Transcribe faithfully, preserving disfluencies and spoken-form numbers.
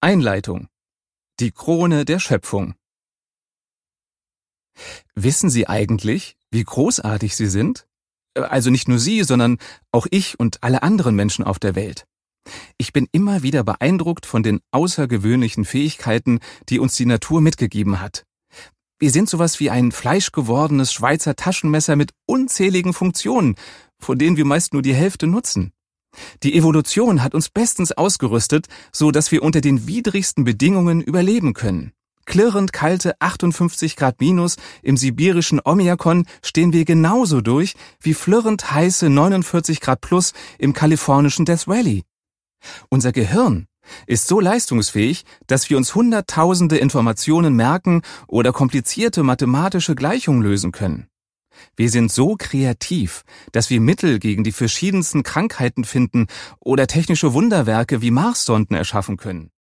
Einleitung. Die Krone der Schöpfung. Wissen Sie eigentlich, wie großartig Sie sind? Also nicht nur Sie, sondern auch ich und alle anderen Menschen auf der Welt. Ich bin immer wieder beeindruckt von den außergewöhnlichen Fähigkeiten, die uns die Natur mitgegeben hat. Wir sind sowas wie ein fleischgewordenes Schweizer Taschenmesser mit unzähligen Funktionen, von denen wir meist nur die Hälfte nutzen. Die Evolution hat uns bestens ausgerüstet, so dass wir unter den widrigsten Bedingungen überleben können. Klirrend kalte achtundfünfzig Grad minus im sibirischen Omiakon stehen wir genauso durch wie flirrend heiße neunundvierzig Grad plus im kalifornischen Death Valley. Unser Gehirn ist so leistungsfähig, dass wir uns hunderttausende Informationen merken oder komplizierte mathematische Gleichungen lösen können. Wir sind so kreativ, dass wir Mittel gegen die verschiedensten Krankheiten finden oder technische Wunderwerke wie Marssonden erschaffen können.